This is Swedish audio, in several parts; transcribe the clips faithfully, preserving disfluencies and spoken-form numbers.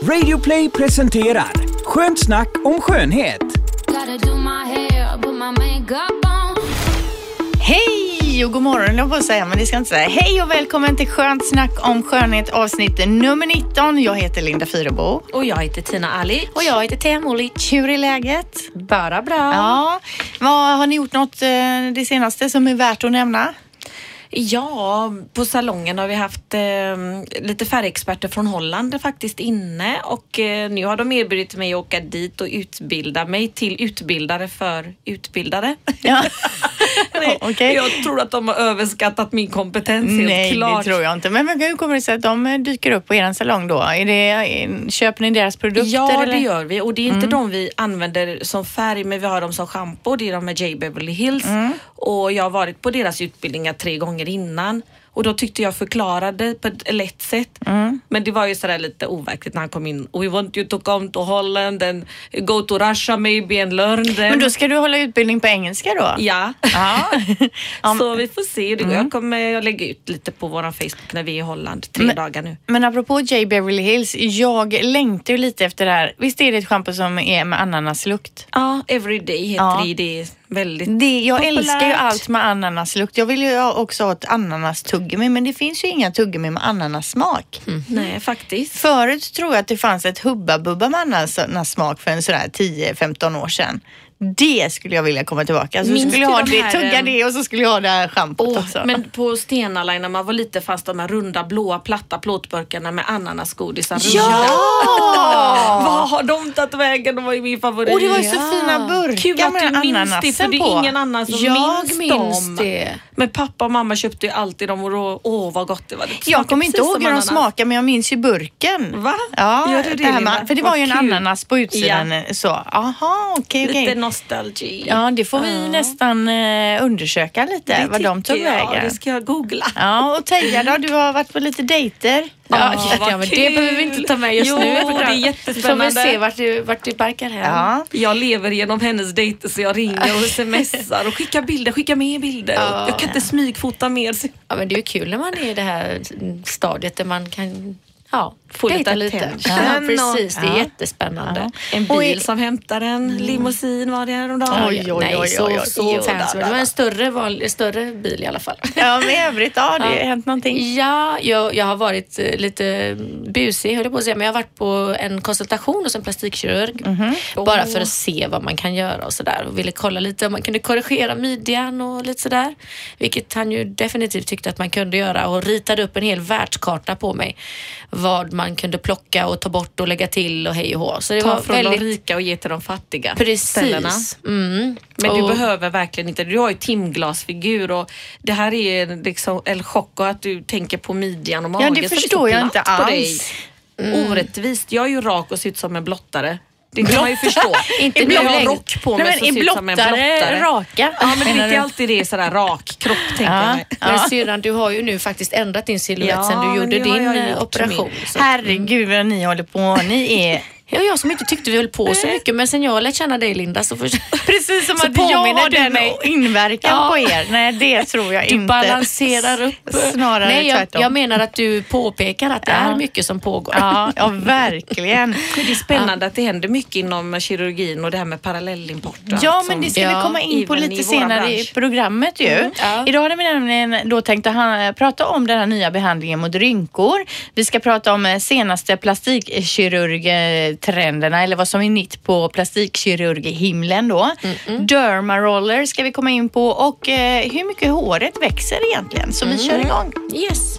Radio Play presenterar Skönt snack om skönhet. Hej och god morgon, jag får säga, men det ska inte säga. Hej och välkommen till Skönt snack om skönhet, avsnitt nummer nitton. Jag heter Linda Fyrebo. Och jag heter Tina Ali. Och jag heter Tia Molic. Hur är läget? Bara bra. Ja, vad har ni gjort något eh, det senaste som är värt att nämna? Ja, på salongen har vi haft eh, lite färgexperter från Holland faktiskt inne och eh, nu har de erbjudit mig att åka dit och utbilda mig till utbildare för utbildare. Ja. Nej, okay. Jag tror att de har överskattat min kompetens helt Nej, klart. Nej, det tror jag inte. Men hur kommer det sig att de dyker upp på er salong då? Är det, köper ni deras produkter? Ja, eller? det gör vi. Och det är inte mm. de vi använder som färg, men vi har dem som shampoo. Det är de med J. Beverly Hills. Mm. Och jag har varit på deras utbildningar tre gånger innan. Och då tyckte jag förklarade på ett lätt sätt. Mm. Men det var ju sådär lite overkligt när han kom in. We want you to come to Holland and go to Russia maybe and learn them. Men då ska du hålla utbildning på engelska då? Ja. Ja. Så vi får se. Mm. Jag kommer att lägga ut lite på vår Facebook när vi är i Holland. Tre men, dagar nu. Men apropå J. Beverly Hills, jag längtar ju lite efter det här. Visst är det ett shampoo som är med ananaslukt? Ja, Everyday heter ja. det. Det är väldigt det, Jag populärt. älskar ju allt med ananaslukt. Jag vill ju också ha ett ananastuggummi, men det finns ju inga tuggummi med ananassmak. Mm. Nej, faktiskt. Förut tror jag att det fanns ett hubba-bubba med ananassmak för en sådär tio femton år sedan. Det skulle jag vilja komma tillbaka. Så skulle jag ha det, här, tugga det och så skulle jag ha det här schampot oh, också. Men på Stena Line när man var lite fast de här runda, blåa, platta plåtburkarna med ananasgodisar. Ja! Vad har de tagit vägen? De var ju min favorit. Och det var ju så ja. fina burkar. Kul att du minns det, för det är ingen annan som jag minns, minns dem. Det. Men pappa och mamma köpte ju alltid dem och då, åh vad gott det var. Det jag kommer inte ihåg hur de smakar, men jag minns ju burken. Va? Ja, Gör det det här med, för det var ju en kul. ananas på utsidan. Ja. Så, aha, okej, okay, lite okay. nostalgi. Ja, det får vi uh. nästan uh, undersöka lite, det vad de tog jag. vägen. Ja, det ska jag googla. Ja, och Teija då, du har varit på lite dejter. Ja, ja, ja men det behöver vi inte ta med just jo, nu. det är jättespännande. Så vi se vart du, vart du barkar här. Ja. Jag lever genom hennes dejter så jag ringer och smsar och skickar bilder, skickar med bilder. Ja. Jag kan inte smygfota mer. Ja, men det är ju kul när man är i det här stadiet där man kan... Ja, få lite lite. Ja, precis. Det är ja. jättespännande. Ja. En bil som hämtar en mm. limousin var det häromdagen. Oj, oj, oj, Nej, så, oj, oj, så oj, fancy. Det var en större, vanlig, större bil i alla fall. Ja, men övrigt, ja, det har ja. hänt någonting. Ja, jag, jag har varit lite busig, höll jag på att säga. Men jag har varit på en konsultation hos en plastikkirurg. Mm-hmm. Bara för att se vad man kan göra och sådär. Och ville kolla lite om man kunde korrigera midjan och lite sådär. Vilket han ju definitivt tyckte att man kunde göra. Och ritade upp en hel världskarta på mig. Vad man kunde plocka och ta bort och lägga till och hej och hå. Så det ta var från väldigt... de rika och ge till de fattiga. Precis. Mm. Men och... du behöver verkligen inte. Du har ju timglasfigur och det här är liksom en chock och att du tänker på midjan och magen. Ja, det förstår jag inte alls. Mm. Orättvist. Jag är ju rak och ser ut som en blottare. Det kan man ju förstå. Inte nu har rock på mig nej, så ser ut som en blottare. Raka. Ja, men det är inte alltid det är sådär rak kropp, tänker ja. jag mig. Men syrran, du har ju nu faktiskt ändrat din silhuett ja, sen du gjorde din operation. Så. Herregud vad ni håller på. Ni är... Ja, jag som inte tyckte vi höll på så mycket, men sen jag lärde känna dig, Linda, så för... Precis som så att jag har den mig. inverkan ja. på er. Nej, det tror jag du inte. Du balanserar upp. Snarare Nej, jag, tvärtom. jag menar att du påpekar att det ja. är mycket som pågår. Ja, ja verkligen. Det är spännande ja. att det händer mycket inom kirurgin och det här med parallellimport. Ja, men det ska ja. vi komma in på lite senare i programmet ju. Mm. Ja. Idag hade vi nämligen då tänkt att han, prata om den här nya behandlingen mot rynkor. Vi ska prata om senaste plastikkirurgtrenderna eller vad som är nytt på plastikkirurghimlen då. Mm-mm. Dermaroller ska vi komma in på och eh, hur mycket håret växer egentligen. Så mm. vi kör igång. Yes.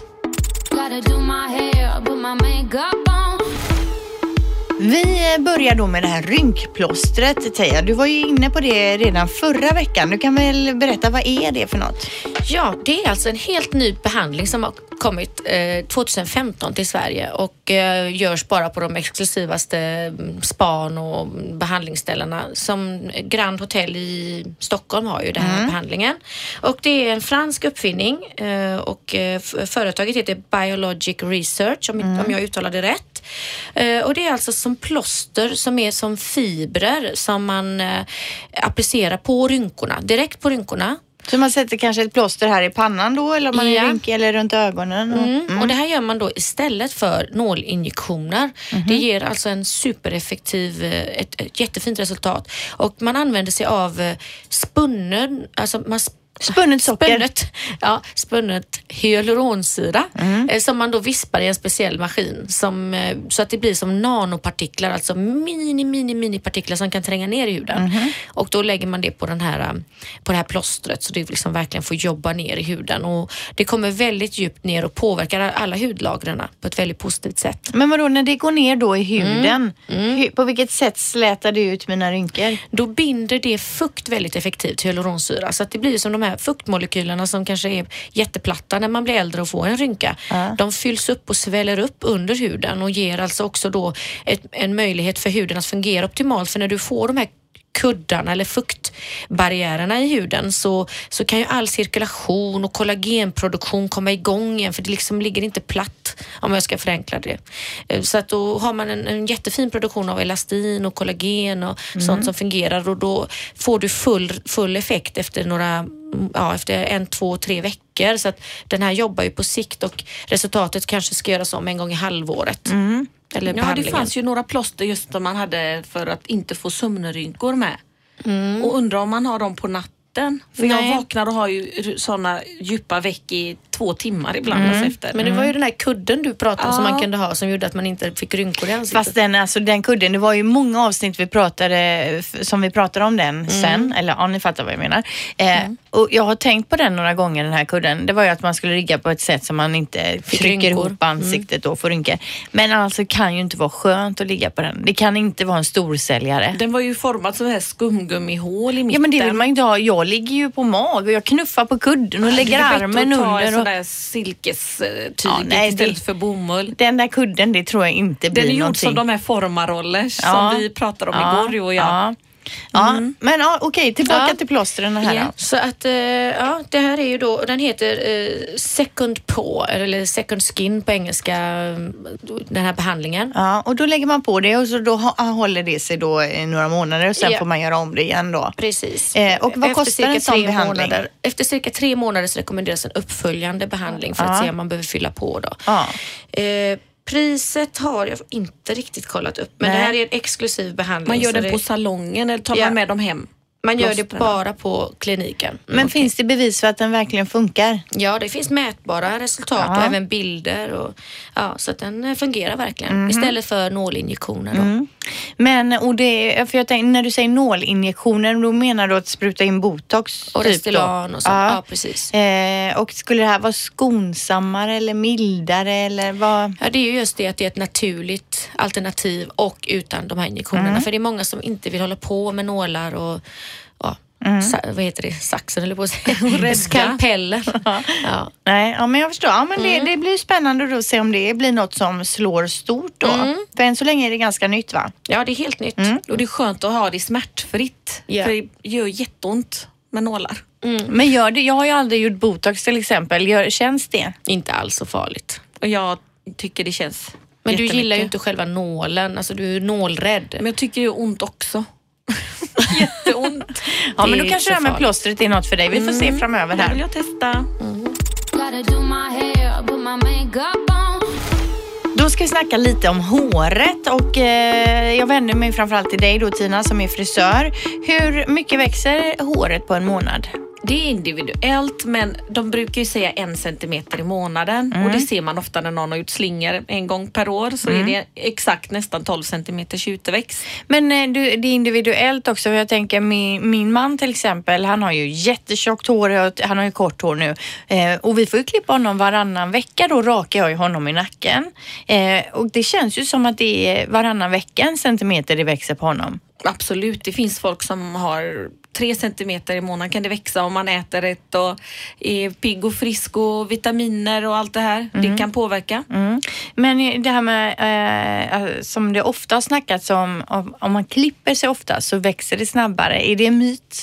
Vi börjar då med det här rynkplåstret, Teija. Du var ju inne på det redan förra veckan. Du kan väl berätta, vad är det för något? Ja, det är alltså en helt ny behandling som har kommit eh, tjugohundrafemton till Sverige och eh, görs bara på de exklusivaste span och behandlingsställena. Som Grand Hotel i Stockholm har ju den här mm. behandlingen. Och det är en fransk uppfinning eh, och eh, företaget heter Biologic Research, om, mm. om jag uttalar det rätt. Eh, och det är alltså som plåster som är som fibrer som man eh, applicerar på rynkorna, direkt på rynkorna. Så man sätter kanske ett plåster här i pannan då, eller om man Ja. är rynkig, eller runt ögonen? Och, Mm. mm. och det här gör man då istället för nålinjektioner. Mm-hmm. Det ger alltså en supereffektiv, ett, ett jättefint resultat. Och man använder sig av spunnen, alltså man Spunnet socker. Spunnet, ja, spunnet hyaluronsyra mm. som man då vispar i en speciell maskin som, så att det blir som nanopartiklar, alltså mini, mini, mini partiklar som kan tränga ner i huden. Mm. Och då lägger man det på, den här, på det här plåstret så det liksom verkligen får jobba ner i huden. Och det kommer väldigt djupt ner och påverkar alla hudlagren på ett väldigt positivt sätt. Men vadå, när det går ner då i huden, mm. Mm. på vilket sätt slätar det ut mina rynkor? Då binder det fukt väldigt effektivt, hyaluronsyra, så att det blir som de här fuktmolekylerna som kanske är jätteplatta när man blir äldre och får en rynka. Ja. De fylls upp och sväller upp under huden och ger alltså också då ett, en möjlighet för huden att fungera optimalt. För när du får de här kuddarna eller fuktbarriärerna i huden så, så kan ju all cirkulation och kollagenproduktion komma igång igen, för det liksom ligger inte platt, om jag ska förenkla det. Så att då har man en, en jättefin produktion av elastin och kollagen och mm. sånt som fungerar, och då får du full, full effekt efter några ja, efter en, två, tre veckor. Så att den här jobbar ju på sikt och resultatet kanske ska göras om en gång i halvåret. Mm. Eller ja, det fanns ju några plåster just som man hade för att inte få sömnrynkor med. Mm. Och undrar om man har dem på natten. För Nej. jag vaknar och har ju sådana djupa veck i två timmar ibland. Mm. Efter. Men det var ju den här kudden du pratade om ja. som man kunde ha som gjorde att man inte fick rynkor i ansiktet. Fast den, alltså, den kudden, det var ju många avsnitt vi pratade, som vi pratade om den mm. sen. Eller ja, ni fattar vad jag menar. Eh, mm. Och jag har tänkt på den några gånger, den här kudden. Det var ju att man skulle rigga på ett sätt som man inte trycker ihop ansiktet mm. och får rynkor. Men alltså kan ju inte vara skönt att ligga på den. Det kan inte vara en storsäljare. Den var ju formad som här skumgummihål i mitten. Ja, men det vill man inte ha. Jag ligger ju på mag och jag knuffar på kudden och ja, lägger armen under. Och där silkestyget ja, nej, istället det, för bomull. Den där kudden, det tror jag inte blir någonting. Den är gjord som de här formaroller ja. som vi pratade om ja. igår, du och jag. Ja. Ja, mm. men ja, okej, tillbaka ja. till plåstren här. Yeah. Så att, ja, det här är ju då, den heter eh, Second Paw, eller Second Skin på engelska, den här behandlingen. Ja, och då lägger man på det och så då håller det sig då i några månader och sen yeah. får man göra om det igen då. Precis. Eh, och vad efter kostar en sån behandling? Månader, efter cirka tre månader så rekommenderas en uppföljande behandling för ja. att se om man behöver fylla på då. Ja. Eh, Priset har jag inte riktigt kollat upp, men Nej. det här är en exklusiv behandling. Man gör den det... på salongen eller tar ja. man med dem hem? Man gör det bara på kliniken. Mm, men okay. finns det bevis för att den verkligen funkar? Ja, det finns mätbara resultat ja. och även bilder. Och, ja, så att den fungerar verkligen. Mm. Istället för nålinjektioner då. Mm. Men, och det, för jag tänkte, när du säger nålinjektioner, då menar du att spruta in botox? Och typ Restylane och så. Ja, ja precis. Eh, och skulle det här vara skonsammare eller mildare? Eller vad? Ja, det är ju just det att det är ett naturligt alternativ och utan de här injektionerna. Mm. För det är många som inte vill hålla på med nålar och ja, mm. sa, vad heter det? Saxen eller på att säga. Skalpeller. Ja. Nej, ja, men jag förstår. Ja, men mm. det, det blir spännande då att se om det blir något som slår stort då. Mm. För än så länge är det ganska nytt, va? Ja, det är helt nytt. Mm. Och det är skönt att ha det smärtfritt. Yeah. För det gör jätteont med nålar. Mm. Men gör det, jag har ju aldrig gjort botox till exempel. Gör, känns det? Inte alls så farligt. Och jag tycker det känns Men du gillar ju inte själva nålen. Alltså du är nålrädd. Men jag tycker det är ont också. Jätteont. Ja, men då kanske det här med plåstret är något för dig. Vi får se framöver här. Det vill jag testa. Mm. Då ska vi snacka lite om håret och eh, jag vänder mig framförallt till dig då, Tina, som är frisör. Hur mycket växer håret på en månad? Det är individuellt, men de brukar ju säga en centimeter i månaden. Mm. Och det ser man ofta när någon har gjort slingor en gång per år. Så mm. är det exakt nästan tolv centimeters utväxt. Men eh, du, det är individuellt också. Jag tänker min, min man till exempel, han har ju jättetjockt hår. Han har ju kort hår nu. Eh, och vi får ju klippa honom varannan vecka. Då rakar jag ju honom i nacken. Eh, och det känns ju som att det är varannan vecka en centimeter det växer på honom. Absolut, det finns folk som har tre centimeter i månaden kan det växa om man äter rätt och är pigg och frisk och vitaminer och allt det här. Mm. Det kan påverka. Mm. Men det här med eh, som det ofta har snackats om, om, om man klipper sig ofta så växer det snabbare. Är det en myt?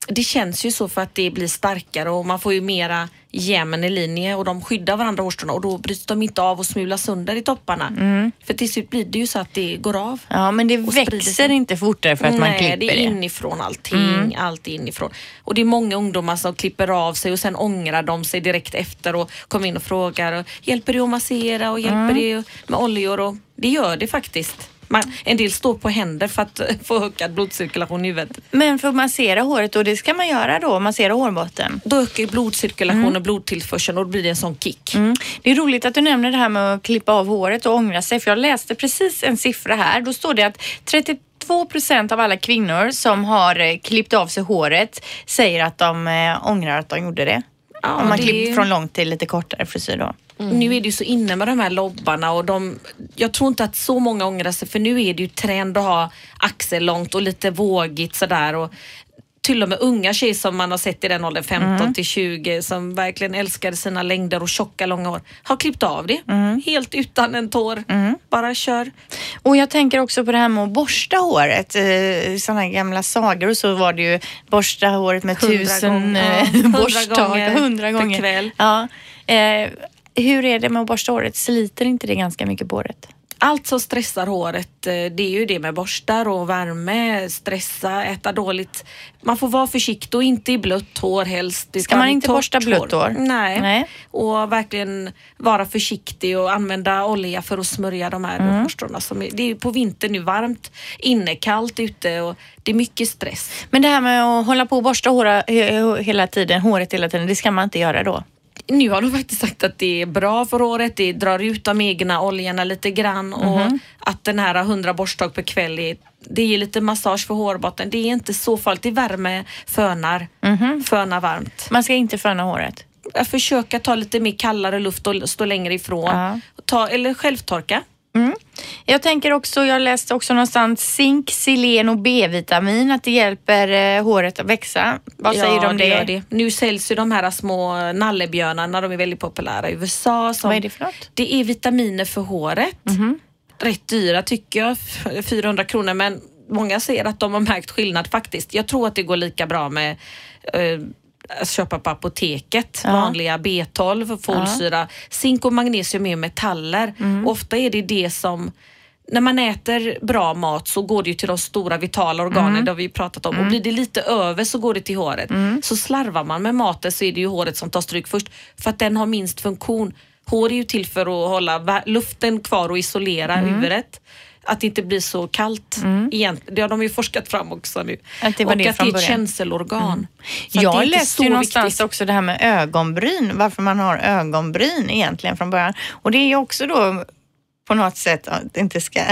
Det känns ju så för att det blir starkare och man får ju mera jämn i linje och de skyddar varandra hårstråna och då bryts de inte av och smular sönder i topparna. Mm. För till slut blir det ju så att det går av. Ja, men det växer inte fortare för att Nej, man klipper det. Nej, det är inifrån allting. Mm. Allt inifrån. Och det är många ungdomar som klipper av sig och sen ångrar de sig direkt efter och kommer in och frågar och, hjälper det att massera och hjälper mm. det med oljor och det gör det faktiskt. Man, en del står på händer för att få ökad blodcirkulation i huvudet. Men för att massera håret, och det ska man göra då, massera hårbotten? Då ökar blodcirkulation mm. och blodtillförseln och då blir det en sån kick. Mm. Det är roligt att du nämner det här med att klippa av håret och ångra sig, för jag läste precis en siffra här. Då står det att trettiotvå procent av alla kvinnor som har klippt av sig håret säger att de äh, ångrar att de gjorde det. Ja, om man det... klippt från långt till lite kortare frisyr då. Mm. Nu är det ju så inne med de här lobbarna och de, jag tror inte att så många ångrar sig för nu är det ju trend att ha axellångt och lite vågigt sådär och till och med unga tjejer som man har sett i den åldern femton till tjugo som verkligen älskade sina längder och tjocka långa hår har klippt av det mm. helt utan en tår. Mm. Bara kör. Och jag tänker också på det här med att borsta håret. Sådana här gamla sagor och så var det ju borsta håret med tusen gånger, borstag hundra gånger per kväll. Ja. Eh, hur är det med att borsta håret? Sliter inte det ganska mycket på håret? Allt som stressar håret, det är ju det med borstar och värme, stressa, äta dåligt. Man får vara försiktig och inte i blött hår helst. Ska man inte borsta blött hår? Nej. Nej. Och verkligen vara försiktig och använda olja för att smörja de här mm. hårstråna. Som är, det är ju på vintern nu varmt, inne kallt ute och det är mycket stress. Men det här med att hålla på och borsta hår hela tiden, håret hela tiden, det ska man inte göra då? Nu har de faktiskt sagt att det är bra för håret, det drar ut de egna oljorna lite grann mm-hmm. och att den här hundra borsttag per kväll är, det ger lite massage för hårbotten. Det är inte så farligt, det värme fönar, mm-hmm. fönar varmt. Man ska inte föna håret? Jag försöker ta lite mer kallare luft och stå längre ifrån. Uh-huh. Ta, eller självtorka. Mm. Jag tänker också, jag läste också någonstans zink, selen och B-vitamin att det hjälper eh, håret att växa. Vad ja, säger du om det? det? det? Nu säljs ju de här små nallebjörnarna, de är väldigt populära i U S A. Som, vad är det för något? Det är vitaminer för håret. Mm-hmm. Rätt dyra tycker jag, fyrahundra kronor, men många säger att de har märkt skillnad faktiskt. Jag tror att det går lika bra med eh, att köpa på apoteket, ja. Vanliga B tolv, folsyra, ja. Zink och magnesium är metaller. Mm. Ofta är det det som, när man äter bra mat så går det ju till de stora vitala organen, mm. det har vi pratat om. Mm. Och blir det lite över så går det till håret. Mm. Så slarvar man med maten så är det ju håret som tar stryk först. För att den har minst funktion. Hår är ju till för att hålla luften kvar och isolera mm. huvudet. Att det inte blir så kallt. Mm. Egentligen. Det har de ju forskat fram också nu. Att det var och det att det är ett början. Känselorgan. Mm. Jag läste ju någonstans viktigt. Också det här med ögonbryn. Varför man har ögonbryn egentligen från början. Och det är ju också då på något sätt att det inte ska...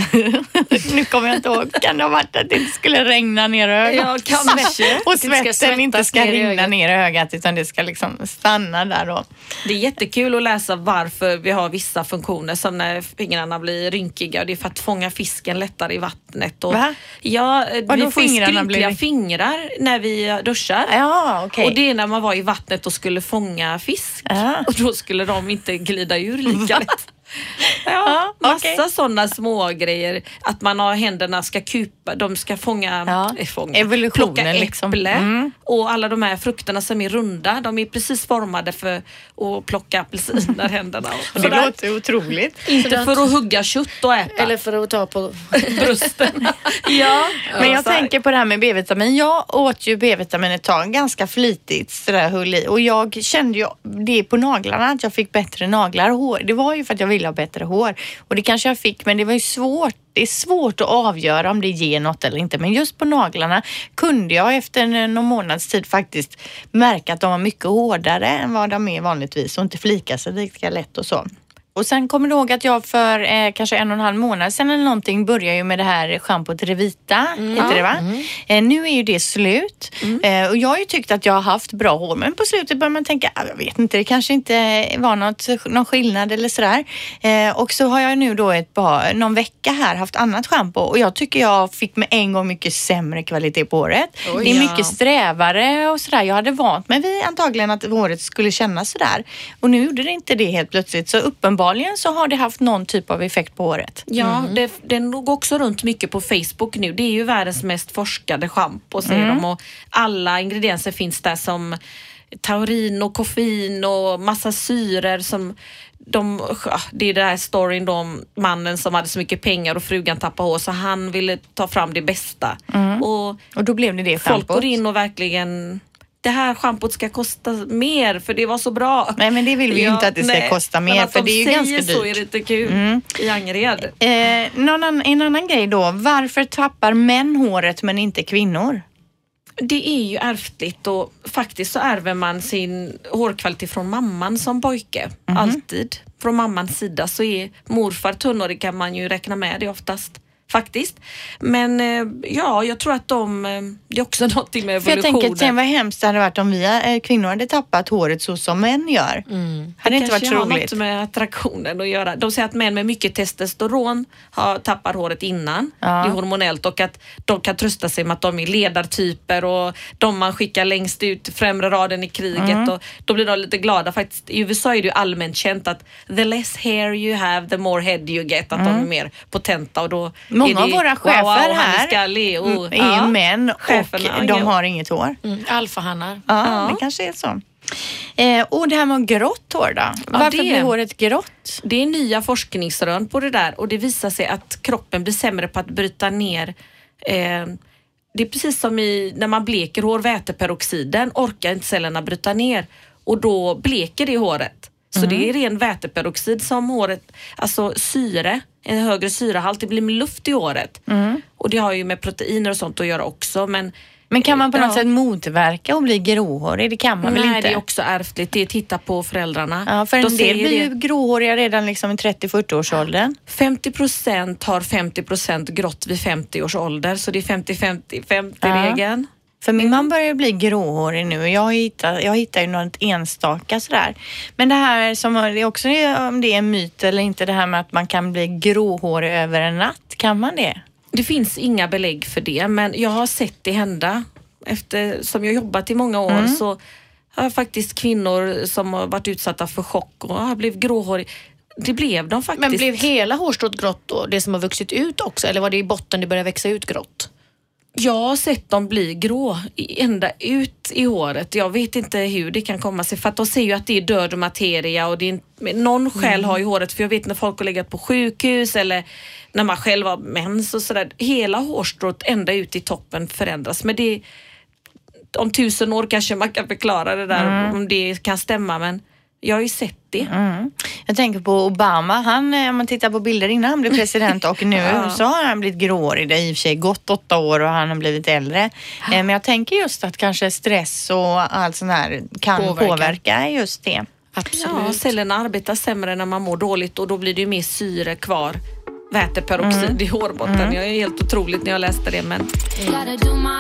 nu kommer jag inte ihåg. Kan det ha varit att det inte skulle regna ner i ögat? Ja, kanske. Och svetten inte ska rinna ner i ögat utan det ska liksom stanna där då. Det är jättekul att läsa varför vi har vissa funktioner som när fingrarna blir rynkiga. Och det är för att fånga fisken lättare i vattnet. Och, va? Ja, vad vi får skrynkliga blir... fingrar när vi duschar. Ja, okay. Och det är när man var i vattnet och skulle fånga fisk. Ja. Och då skulle de inte glida ur lika lätt. Ja, massa okay. sådana små grejer. Att man har händerna ska kupa, de ska fånga, ja. äh, fånga evolutionen plocka äpple liksom. Mm. och alla de här frukterna som är runda, de är precis formade för att plocka apelsiner händerna. Och det låter otroligt. Inte för att hugga kött och äta. Eller för att ta på brösten. ja, men jag tänker på det här med B-vitamin. Jag åt ju B-vitamin ett tag ganska flitigt sådär höll i. Och jag kände ju det på naglarna att jag fick bättre naglar och hår. Det var ju för att jag ville ha bättre hår. Och det kanske jag fick, men det var ju svårt. Det är svårt att avgöra om det ger något eller inte. Men just på naglarna kunde jag efter någon månads tid faktiskt märka att de var mycket hårdare än vad de är vanligtvis. Och inte flika sig lika lätt och så. Och sen kommer du ihåg att jag för eh, kanske en och en halv månad sedan eller någonting började ju med det här schampot Revita, mm. heter det va? Mm. Eh, nu är ju det slut. Mm. Eh, och jag har ju tyckt att jag har haft bra hår, men på slutet börjar man tänka, jag vet inte, det kanske inte var något, någon skillnad eller sådär. Eh, och så har jag nu då ett par, någon vecka här haft annat schampo och jag tycker jag fick med en gång mycket sämre kvalitet på håret. Oj, det är mycket ja. strävare och sådär. Jag hade vant mig vid antagligen att håret skulle kännas sådär. Och nu gjorde det inte det helt plötsligt, så uppenbart uppenbarligen så har det haft någon typ av effekt på håret. Ja, mm. det, den går också runt mycket på Facebook nu. Det är ju världens mest forskade schampo, säger mm. de. Och alla ingredienser finns där som taurin och koffein och massa syror som... De, det är den här storyn om mannen som hade så mycket pengar och frugan tappade hår så han ville ta fram det bästa. Mm. Och, och då blev det det folk schampot. går in och verkligen... Det här schampot ska kosta mer för det var så bra. Nej, men det vill vi ju ja, inte att det ska nej, kosta mer för det är ju ganska dyrt. Så är det inte kul mm. i Angered. Eh, någon annan, en annan grej då. Varför tappar män håret men inte kvinnor? Det är ju ärftligt och faktiskt så ärver man sin hårkvalitet från mamman som pojke. Mm-hmm. Alltid. Från mammans sida så är morfar tunnhårig kan man ju räkna med det oftast. Faktiskt. Men ja, jag tror att de, det är också någonting med evolutionen. För jag tänker, tänk vad hemskt det hade varit om vi kvinnor hade tappat håret så som män gör. Mm. Hade det inte varit så roligt. Det kanske har något med attraktionen att göra. De säger att män med mycket testosteron har tappat håret innan. Ja. Det är hormonellt och att de kan trösta sig med att de är ledartyper och de man skickar längst ut främre raden i kriget. Mm. Och då blir de lite glada. Faktiskt, i U S A är det ju allmänt känt att the less hair you have, the more head you get. Att mm. de är mer potenta och då många av våra chefer wow, wow, här skallig, oh, är ja. män och cheferna, de har inget hår. Mm, alfahannar. Ja, ja, det kanske är så. Eh, och det här med grått hår då? Varför ja, det, blir håret grått? Det är nya forskningsrön på det där och det visar sig att kroppen blir sämre på att bryta ner. Eh, det är precis som i, när man bleker hår, väteperoxiden orkar inte cellerna bryta ner och då bleker det håret. Så mm. det är ren väteperoxid som håret, alltså syre, en högre syrehalt, det blir med luft i håret. Mm. Och det har ju med proteiner och sånt att göra också. Men, men kan man på något ja. sätt motverka och bli gråhårig? Det kan man Nej, väl inte? Nej, det är också ärftligt. Det är titta på föräldrarna. Ja, för en Då del blir ju gråhåriga redan liksom i trettio-fyrtio-årsåldern. femtio procent har femtio procent grått vid femtio års ålder. Så det är femtio femtio femtio-regeln. Ja. För min man börjar bli gråhårig nu och jag hittar, jag hittar ju något enstaka sådär. Men det här som det är också, om det är en myt eller inte, det här med att man kan bli gråhårig över en natt, kan man det? Det finns inga belägg för det, men jag har sett det hända. Efter som jag jobbat i många år mm. så har jag faktiskt kvinnor som har varit utsatta för chock och har blivit gråhårig. Det blev de faktiskt. Men blev hela hårstrået grått då? Det som har vuxit ut också? Eller var det i botten det började växa ut grått? Jag har sett dem bli grå ända ut i håret. Jag vet inte hur det kan komma sig. För att de ser ju att det är död materia. Och det är, någon själ mm. har ju håret. För jag vet när folk har legat på sjukhus. Eller när man själv har mens och sådär. Hela hårstrået ända ut i toppen förändras. Men det, om tusen år kanske man kan förklara det där. Mm. Om det kan stämma. Men jag har ju sett det. Mm. Jag tänker på Obama. Han, om man tittar på bilder innan han blev president och nu ja. så har han blivit gråhårig. Det är i och för sig gått åtta år och han har blivit äldre. Ja. Men jag tänker just att kanske stress och allt sånt här kan påverka, påverka just det. Absolut. Ja, cellerna arbetar sämre när man mår dåligt och då blir det ju mer syre kvar. Väteperoxid mm. i hårbotten. Mm. Jag är helt otroligt när jag läste det. Men... Mm.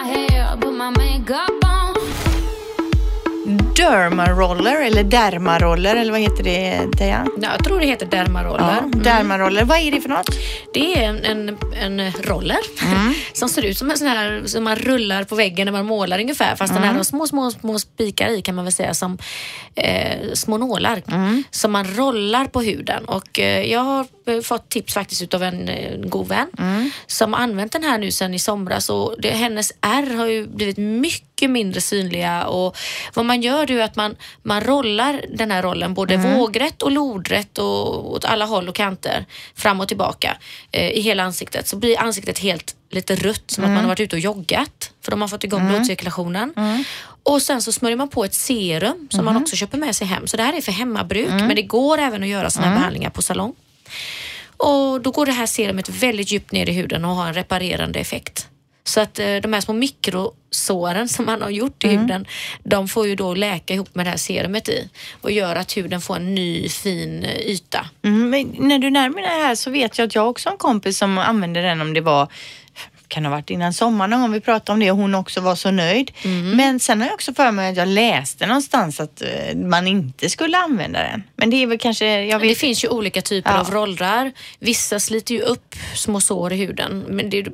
Dermaroller eller dermaroller eller vad heter det, Teija? Ja, jag tror det heter dermaroller. Ja, dermaroller. Mm. Vad är det för något? Det är en, en, en roller mm. som ser ut som en sån här som man rullar på väggen när man målar ungefär. Fast mm. den här har små, små, små spikar i kan man väl säga som eh, små nålar mm. som man rollar på huden. Och eh, jag har fått tips faktiskt utav en, en god vän mm. som har använt den här nu sedan i somras och det, hennes ärr har ju blivit mycket mindre synliga och vad man gör är att man, man rollar den här rollen både mm. vågrätt och lodrätt och åt alla håll och kanter fram och tillbaka eh, i hela ansiktet så blir ansiktet helt lite rött som mm. att man har varit ute och joggat för de har fått igång mm. blodcirkulationen mm. och sen så smörjer man på ett serum som mm. man också köper med sig hem så det här är för hemmabruk mm. men det går även att göra såna här mm. behandlingar på salong. Och då går det här serumet väldigt djupt ner i huden och har en reparerande effekt. Så att eh, de här små mikrosåren som man har gjort i mm. huden, de får ju då läka ihop med det här serumet i och gör att huden får en ny fin eh, yta. Mm, men när du närmar dig det här så vet jag att jag också har en kompis som använde den om det var kan ha varit innan sommaren om vi pratade om det och hon också var så nöjd. Mm. Men sen har jag också för mig att jag läste någonstans att uh, man inte skulle använda den. Men det är väl kanske... Jag vet... Det finns ju olika typer ja. av rollrar. Vissa sliter ju upp små sår i huden. Men det, det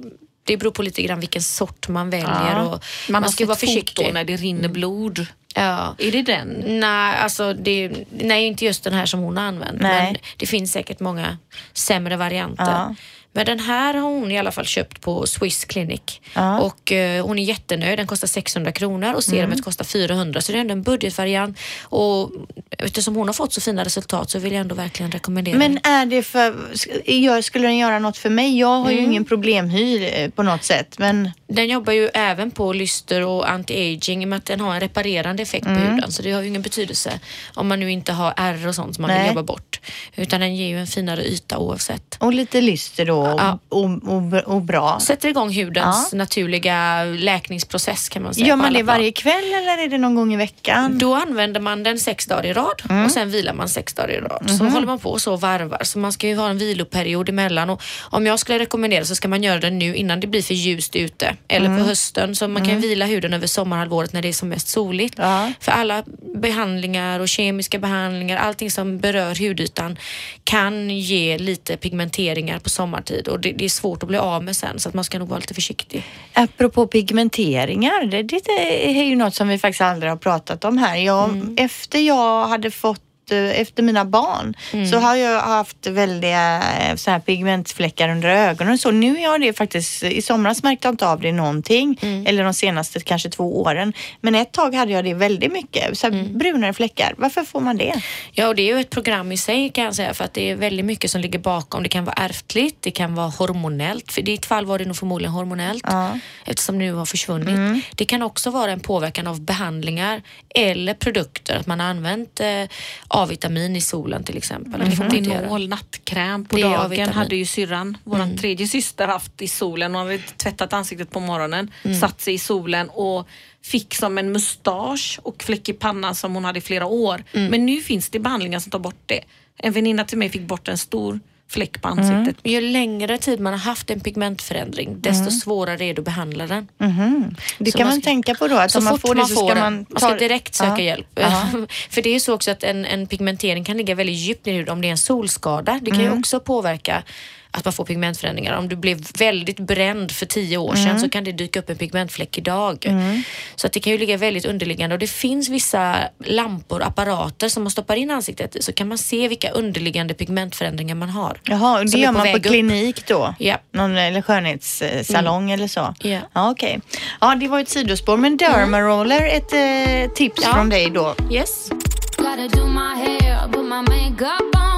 det beror på lite grann vilken sort man väljer. Ja. Och Man, man man ska vara försiktig när det rinner blod. Ja. Är det den? Nej, alltså det, nej, inte just den här som hon har använt. Nej. Men det finns säkert många sämre varianter. Ja. Men den här har hon i alla fall köpt på Swiss Clinic. Ja. Och uh, hon är jättenöjd. Den kostar sexhundra kronor och serumet mm. kostar fyrahundra. Så det är ändå en budgetvariant. Och eftersom hon har fått så fina resultat så vill jag ändå verkligen rekommendera. Men är det för... Jag, skulle den göra något för mig? Jag har mm. ju ingen problemhy på något sätt. Men... Den jobbar ju även på lyster och anti-aging i och med att den har en reparerande effekt på Mm. huden. Så det har ju ingen betydelse om man nu inte har ärr och sånt som man Nej. vill jobba bort. Utan den ger ju en finare yta oavsett. Och lite lyster då och, Ja. och, och, och bra. Sätter igång hudens Ja. naturliga läkningsprocess kan man säga. Gör på man alla det plan. varje kväll eller är det någon gång i veckan? Då använder man den sex dagar i rad Mm. och sen vilar man sex dagar i rad. Så Mhm. håller man på så varvar. Så man ska ju ha en viloperiod emellan. Och om jag skulle rekommendera så ska man göra det nu innan det blir för ljust ute. Eller Mm. på hösten. Så man kan vila huden över sommarhalvåret när det är som mest soligt. Ja. För alla behandlingar och kemiska behandlingar, allting som berör hudytan kan ge lite pigmenteringar på sommartid. Och det, det är svårt att bli av med sen. Så att man ska nog vara lite försiktig. Apropå pigmenteringar, det, det är ju något som vi faktiskt aldrig har pratat om här. Jag, Mm. Efter jag hade fått efter mina barn Mm. så har jag haft väldiga så här pigmentfläckar under ögonen. Så nu har jag det faktiskt, i somras märkte jag inte av det någonting. Mm. Eller de senaste kanske två åren. Men ett tag hade jag det väldigt mycket. Så här Mm. brunare fläckar. Varför får man det? Ja, och det är ju ett program i sig kan jag säga, för att det är väldigt mycket som ligger bakom. Det kan vara ärftligt, det kan vara hormonellt. För i ditt fall var det nog förmodligen hormonellt, Ja. eftersom det nu har försvunnit. Mm. Det kan också vara en påverkan av behandlingar eller produkter, att man har använt eh, A-vitamin i solen till exempel. Mm. Retinol, nattkräm på Det är dagen A-vitamin. hade ju syrran, våran Mm. tredje syster, haft i solen. Hon hade tvättat ansiktet på morgonen, Mm. satt sig i solen och fick som en mustasch och fläck i pannan som hon hade i flera år. Mm. Men nu finns det behandlingar som tar bort det. En väninna till mig fick bort en stor fläck på ansiktet. Ju längre tid man har haft en pigmentförändring, desto svårare är det att behandla den. Mhm. Det Så kan man, man ska- tänka på då. Att Så om man fort får det man så får ska den, man man ta... ska direkt söka Ja. hjälp. Ja. För det är ju så också att en, en pigmentering kan ligga väldigt djupt ner i huden. Om det är en solskada, det kan ju också påverka att man får pigmentförändringar. Om du blev väldigt bränd för tio år sedan så kan det dyka upp en pigmentfläck idag. Så att det kan ju ligga väldigt underliggande. Och det finns vissa lampor, apparater som man stoppar in i ansiktet i, så kan man se vilka underliggande pigmentförändringar man har. Jaha, och det Som är gör på man på väg upp. klinik då? Ja. Någon, eller skönhetssalong eller så? Ja. Ja, okej. Ja, det var ett sidospår. Men Dermaroller, ett eh, tips Ja. från dig då. Yes. Gotta do my hair, put my makeup on.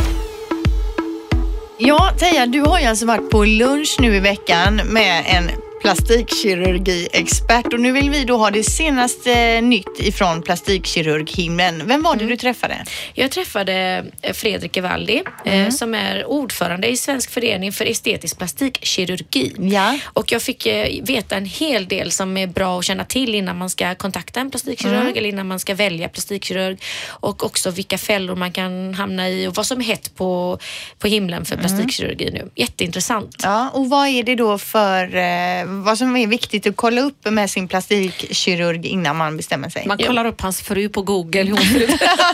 Ja, Teija, du har ju alltså varit på lunch nu i veckan med en plastikkirurgi-expert och nu vill vi då ha det senaste nytt ifrån plastikkirurghimlen. Vem var det du träffade? Jag träffade Fredrik Evaldi eh, som är ordförande i Svensk förening för estetisk plastikkirurgi. Ja. Och jag fick eh, veta en hel del som är bra att känna till innan man ska kontakta en plastikkirurg eller innan man ska välja plastikkirurg. Och också vilka fällor man kan hamna i och vad som är hett på, på himlen för plastikkirurgi nu. Jätteintressant. Ja, och vad är det då för, eh, vad som är viktigt att kolla upp med sin plastikkirurg innan man bestämmer sig? Man kollar upp hans fru på Google. Hur hon ser ut.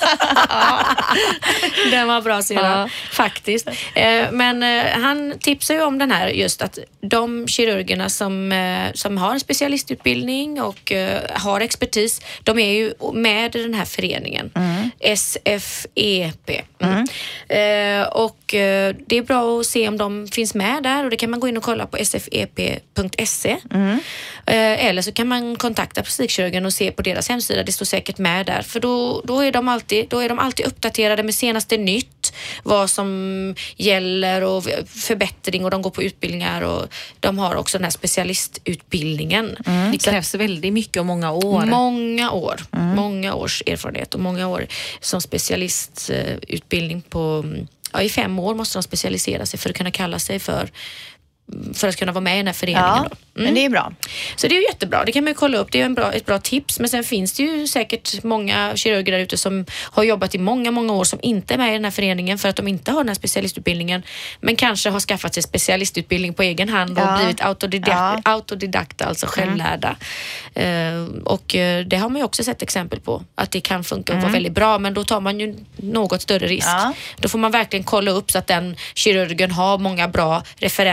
Den var bra syrran, Ja. faktiskt. Eh, men eh, han tipsar ju om den här just att de kirurgerna som, eh, som har en specialistutbildning och eh, har expertis, de är ju med i den här föreningen. S F E P. Mm. Eh, och eh, det är bra att se om de finns med där och det kan man gå in och kolla på s f e p punkt se. Eh, eller så kan man kontakta plastikkirurgen och se på deras hemsida. Det står säkert med där. För då, då, är de alltid, då är de alltid uppdaterade med senaste nytt. Vad som gäller och förbättring och de går på utbildningar och de har också den här specialistutbildningen. Det krävs väldigt mycket och många år. Många år. Många års erfarenhet och många år som specialistutbildning på, ja, i fem år måste de specialisera sig för att kunna kalla sig för för att kunna vara med i den här föreningen. Ja, då. Mm. men det är bra. Så det är ju jättebra. Det kan man ju kolla upp. Det är en bra, ett bra tips. Men sen finns det ju säkert många kirurger där ute som har jobbat i många, många år som inte är med i den här föreningen för att de inte har den här specialistutbildningen. Men kanske har skaffat sig specialistutbildning på egen hand och Ja. blivit autodidakt, Ja. autodidakta, alltså självlärda. Eh, och eh, det har man ju också sett exempel på. Att det kan funka och vara väldigt bra. Men då tar man ju något större risk. Ja. Då får man verkligen kolla upp så att den kirurgen har många bra referenser och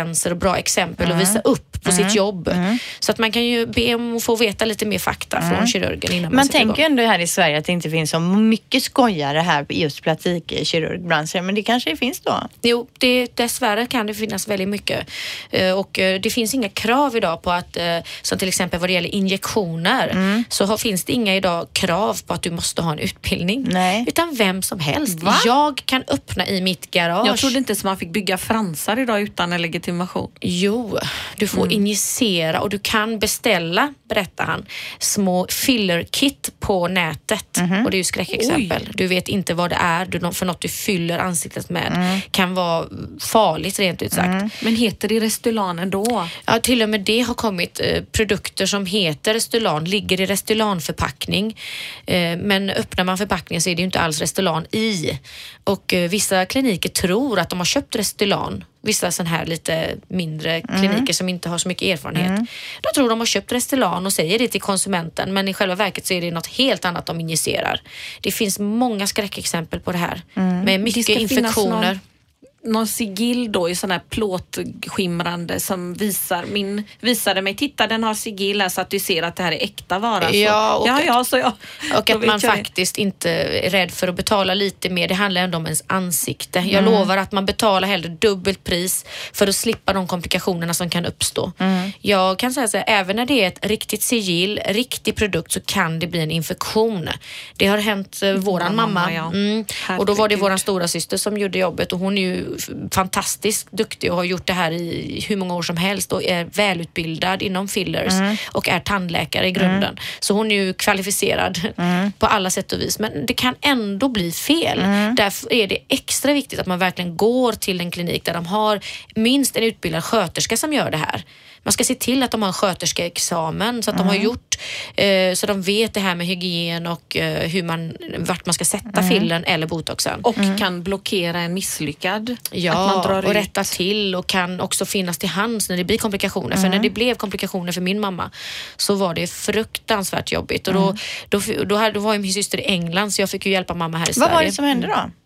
bra exempel Mm. och visa upp på Mm. sitt jobb. Mm. Så att man kan ju be om att få veta lite mer fakta Mm. från kirurgen innan man Man sätter tänker ju igång. ändå här i Sverige att det inte finns så mycket skojare här på just plastikkirurgbranschen, men det kanske det finns då? Jo, det, dessvärre kan det finnas väldigt mycket. Eh, och eh, det finns inga krav idag på att, eh, som till exempel vad det gäller injektioner, Mm. så har, finns det inga idag krav på att du måste ha en utbildning. Nej. Utan vem som helst. Va? Jag kan öppna i mitt garage. Jag trodde inte att man fick bygga fransar idag utan en legitimation. Jo, du får Mm. injicera och du kan beställa, berättar han, små filler-kit på nätet. Mhm. Och det är ju skräckexempel. Du vet inte vad det är du, för något du fyller ansiktet med. Mm. Kan vara farligt rent ut sagt. Men heter det Restylane ändå? Ja, till och med det har kommit eh, produkter som heter Restylan, ligger i Restylan-förpackning. Eh, men öppnar man förpackningen så är det ju inte alls Restylan i. Och eh, vissa kliniker tror att de har köpt Restylan. Vissa sån här lite mindre kliniker som inte har så mycket erfarenhet. Mm. De tror de har köpt Restylan och säger det till konsumenten, men i själva verket så är det något helt annat de injicerar. Det finns många skräckexempel på det här. Med Det mycket ska finnas infektioner. någon- någon sigill då i sån här plåtskimrande som visar min, visade mig, titta den har sigill här så att du ser att det här är äkta vara. Så, Ja, och ja, att- ja, så jag, Och då att vet man jag det. faktiskt inte är rädd för att betala lite mer. Det handlar ändå om ens ansikte. Jag lovar att man betalar hellre dubbelt pris för att slippa de komplikationerna som kan uppstå. Jag kan säga så här, även när det är ett riktigt sigill, riktig produkt, så kan det bli en infektion. Det har hänt eh, våran mamma, mamma. ja. Mm. Och då var det Herregud. våran stora syster som gjorde jobbet och hon är ju f- fantastiskt duktig och har gjort det här i hur många år som helst och är välutbildad inom fillers och är tandläkare i grunden. Så hon är ju kvalificerad på alla sätt och vis. Men det kan ändå bli fel. Därför är det extra viktigt att man verkligen går till en klinik där de har minst en utbildad sköterska som gör det här. Man ska se till att de har en sköterskeexamen så att de har gjort eh, så de vet det här med hygien och eh, hur man, vart man ska sätta fillen eller botoxen. Och kan blockera en misslyckad. Ja, att man drar och ut. rätta till och kan också finnas till hands när det blir komplikationer. För när det blev komplikationer för min mamma så var det fruktansvärt jobbigt. Och då, då, då, hade, då var ju min syster i England så jag fick ju hjälpa mamma här i Sverige. Vad var det som hände då?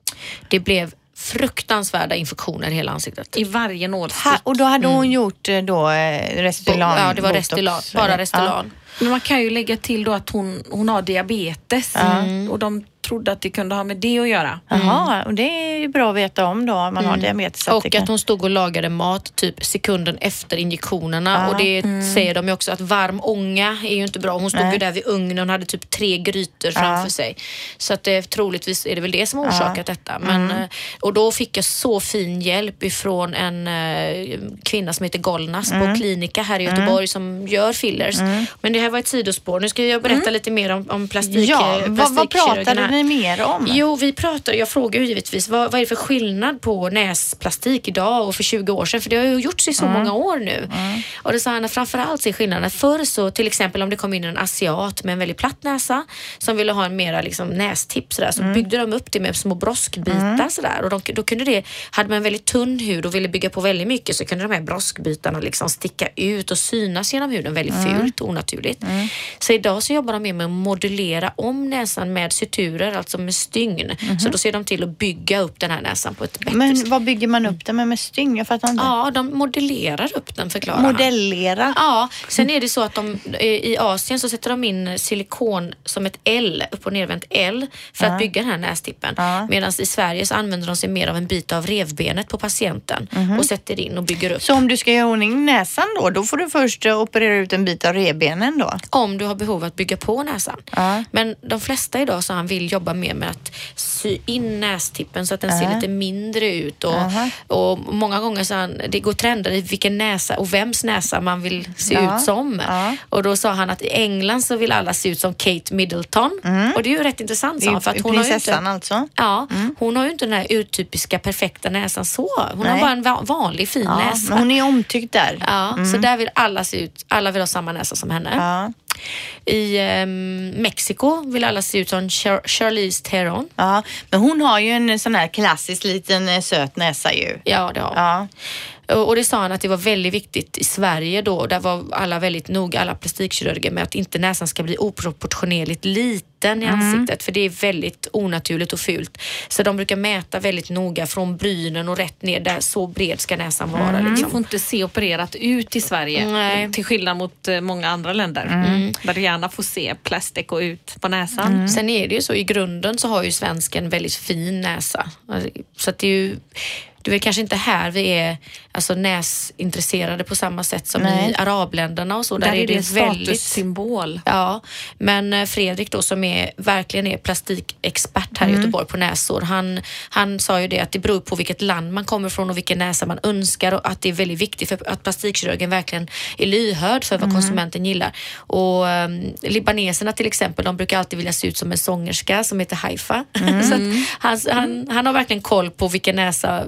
Det blev fruktansvärda infektioner i hela ansiktet. I varje nålstick. Ha, och då hade hon gjort eh, då eh, Restylan? Ja, det var botox, Restylan. Bara eller? Restylan. Men man kan ju lägga till då att hon, hon har diabetes. Och de trodde att det kunde ha med det att göra. Ja. Jaha, och det är ju bra att veta om då om man har diabetes. Och det kan- att hon stod och lagade mat typ sekunden efter injektionerna. Ja. Och det säger de ju också att varm ånga är ju inte bra. Hon stod Nej. ju där vid ugnen och hade typ tre grytor framför sig. Så att det, troligtvis är det väl det som har orsakat detta. Men, eh, och då fick jag så fin hjälp ifrån en eh, kvinna som heter Golnas på Klinika här i Göteborg som gör fillers. Men det här var ett sidospår. Nu ska jag berätta lite mer om, om plastik. Ja, eh, vad, vad plastikkirurgerna. pratade ni mer om? Jo, vi pratar, jag frågar ju givetvis vad, vad är det för skillnad på näsplastik idag och för tjugo år sedan, för det har ju gjorts i så många år nu. Och det sa han att framförallt är skillnaden förr, så till exempel om det kom in en asiat med en väldigt platt näsa som ville ha en mera liksom nästipp sådär, så byggde de upp det med små broskbitar sådär, och de, då kunde det, hade man en väldigt tunn hud och ville bygga på väldigt mycket, så kunde de här broskbitarna liksom sticka ut och synas genom huden väldigt fult och onaturligt. Så idag så jobbar de mer med att modellera om näsan med suturer, alltså med stygn. Så då ser de till att bygga upp den här näsan på ett bättre Men sätt. vad bygger man upp det med med stygn? Jag fattar inte. Ja, de modellerar upp den, förklarar han. Modellera? Ja, sen är det så att de, i Asien så sätter de in silikon som ett L, upp- och nervänt L, för att bygga den här nästippen. Ja. Medan i Sverige så använder de sig mer av en bit av revbenet på patienten och sätter in och bygger upp. Så om du ska göra ordning näsan då, då får du först eh, operera ut en bit av revbenen då? Om du har behov att bygga på näsan. Ja. Men de flesta idag så han vill jobba mer med att sy in nästippen så att den ser lite mindre ut. Och, Aha. och många gånger så han, det går trender i vilken näsa och vems näsa man vill se Ja. ut som. Ja. Och då sa han att i England så vill alla se ut som Kate Middleton. Och det är ju rätt intressant, sa han, för att hon har ju Prinsessan inte, alltså? ja, hon har ju inte den här urtypiska perfekta näsan så. Hon Nej. har bara en va- vanlig fin Ja, näsa. men hon är omtyckt där. Ja, så där vill alla se ut. Alla vill ha samma näsa som henne. Ja. I ehm, Mexiko vill alla se ut som Char- Charlize Theron. Ja, men hon har ju en sån här klassisk liten eh, söt näsa ju. Ja, det har hon. Ja. Och, och det sa han att det var väldigt viktigt i Sverige då. Där var alla väldigt noga, alla plastikkirurger, med att inte näsan ska bli oproportionerligt liten i Mm. ansiktet. För det är väldigt onaturligt och fult. Så de brukar mäta väldigt noga från brynen och rätt ner där. Så bred ska näsan vara. Mm. Liksom. Vi får inte se opererat ut i Sverige. Nej. Till skillnad mot eh, många andra länder. Mm. Där du gärna får se plastik och ut på näsan. Mm. Sen är det ju så, i grunden så har ju svensken väldigt fin näsa. Så att det är ju, det är väl kanske inte här vi är alltså näsintresserade på samma sätt som Nej. i arabländerna och så. Där, Där är det en väldigt statussymbol. Ja, men Fredrik då som är verkligen är plastikexpert här i Göteborg på näsor. Han, han sa ju det att det beror på vilket land man kommer från och vilken näsa man önskar, och att det är väldigt viktigt för att plastikkirurgen verkligen är lyhörd för vad konsumenten gillar. Och um, libaneserna till exempel, de brukar alltid vilja se ut som en sångerska som heter Haifa. Så att han, han, han har verkligen koll på vilken näsa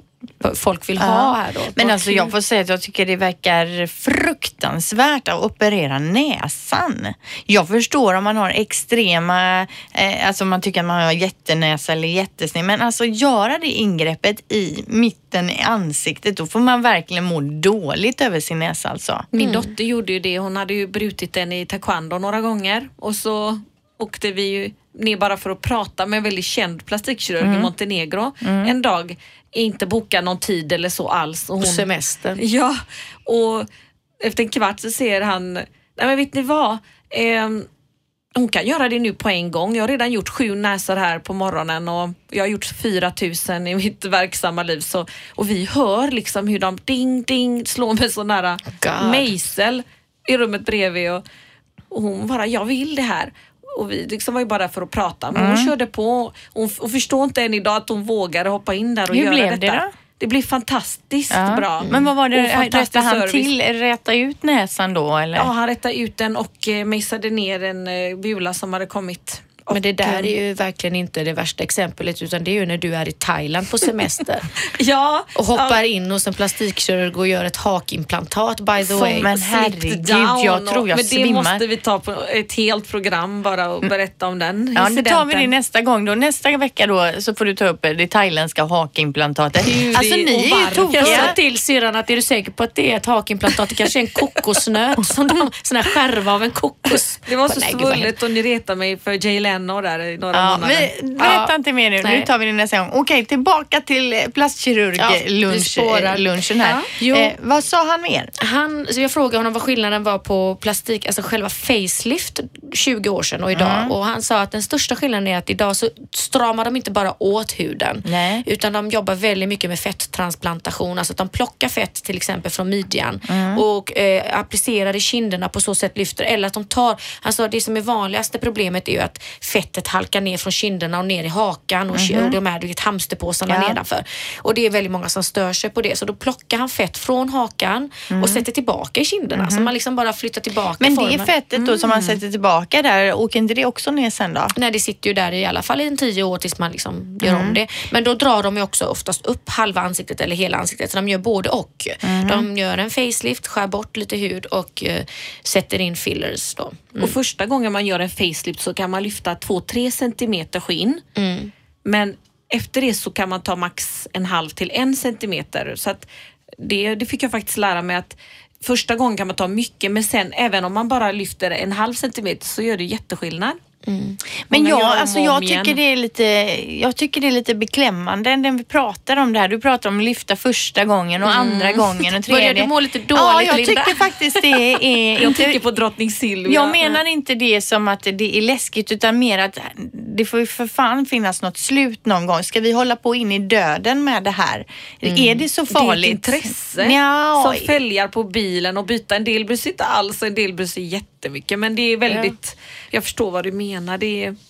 folk vill ha här då. Men Vad alltså kul. jag får säga att jag tycker det verkar fruktansvärt att operera näsan. Jag förstår om man har extrema, eh, alltså man tycker att man har jättenäsa eller jättesned, men alltså göra det ingreppet i mitten i ansiktet, då får man verkligen må dåligt över sin näsa alltså. Min dotter gjorde ju det. Hon hade ju brutit den i taekwondo några gånger. Och så åkte vi ju ner bara för att prata med en väldigt känd plastikkirurg i Montenegro. En dag, inte boka någon tid eller så alls. Och På hon, semester. ja, och efter en kvart så ser han, nej men vet ni vad? Eh, hon kan göra det nu på en gång. Jag har redan gjort sju näsor här på morgonen och jag har gjort fyra tusen i mitt verksamma liv. Så, och vi hör liksom hur de ding ding slår med sån nära God. mejsel i rummet bredvid. Och, och hon bara, jag vill det här. Och vi liksom var ju bara där för att prata. Men hon körde på. Hon, hon förstår inte än idag att hon vågade hoppa in där och Hur göra blev detta. det då? Det blev fantastiskt Ja. bra. Men vad var Och det, fantastisk rättade han service. till? Rätta ut näsan då eller? Ja, han rättade ut den och eh, mejsade ner en eh, bula som hade kommit. Men det Och, där eh, är ju verkligen inte det värsta exemplet, utan det är ju när du är i Thailand på semester Ja. och hoppar ja, in hos en plastikkirurg och gör ett hakimplantat, by the way. Men slipped herregud, down jag tror och- jag Men det svimmar. måste vi ta på ett helt program bara och berätta om den Ja, det tar vi det incidenten. nästa gång då. Nästa vecka då så får du ta upp det thailändska hakimplantatet. Hur Alltså det- ni och är ju varför. Jag sa tokiga. till syrran att är du säker på att det är ett hakimplantat? Det kanske är en kokosnöt, som de, sån här skärva av en kokos. Det var så Nej, gud, vad svullet och ni retade mig för Jay Leno där i några Ja, månader. vi, berätta Ja. inte mer nu. Nu Nej. tar vi det nästa gång. Okej, tillbaka till Ja, vi plastkirurg-lunchen spårar. lunchen här. Ja. Jo. Eh, vad sa han mer? Han, så jag frågade honom vad skillnaden var på plastik, alltså själva facelift tjugo år sedan och idag. Och han sa att den största skillnaden är att idag så stramar de inte bara åt huden. Nej. Utan de jobbar väldigt mycket med fetttransplantation. Alltså att de plockar fett till exempel från midjan och eh, applicerar i kinderna, på så sätt lyfter. Eller att de tar, alltså det som är vanligaste problemet är ju att fettet halkar ner från kinderna och ner i hakan och, och de här du vet, hamsterpåsarna Ja. nedanför. Och det är väldigt många som stör sig på det. Så då plockar han fett från hakan och sätter tillbaka i kinderna. Så man liksom bara flyttar tillbaka Men formen. det fettet då som man sätter tillbaka där, åker inte det också ner sen då? Nej, det sitter ju där i alla fall i en tio år tills man liksom gör om det. Men då drar de ju också oftast upp halva ansiktet eller hela ansiktet. Så de gör både och. De gör en facelift, skär bort lite hud och uh, sätter in fillers då. Och första gången man gör en facelift så kan man lyfta två till tre centimeter skinn. Mm. Men efter det så kan man ta max en halv till en centimeter. Så att det, det fick jag faktiskt lära mig att första gången kan man ta mycket, men sen även om man bara lyfter en halv centimeter så gör det jätteskillnad. Men Många jag, gör om alltså och jag om igen. tycker det är lite, jag tycker det är lite beklämmande när vi pratar om det här. Du pratar om att lyfta första gången och andra gången och tredje. Börjar du må lite dåligt, Ja, jag Linda? tycker faktiskt det är Jag inte... tänker på drottning Silvia. Jag menar inte det som att det är läskigt, utan mer att det får ju för fan finnas något slut någon gång. Ska vi hålla på in i döden med det här? Är det så farligt? Det är ett intresse Ja. som fälgar på bilen och byta. En del bryr sig inte alls och en del bryr sig jättemycket. Men det är väldigt, jag förstår vad du menar. Det är,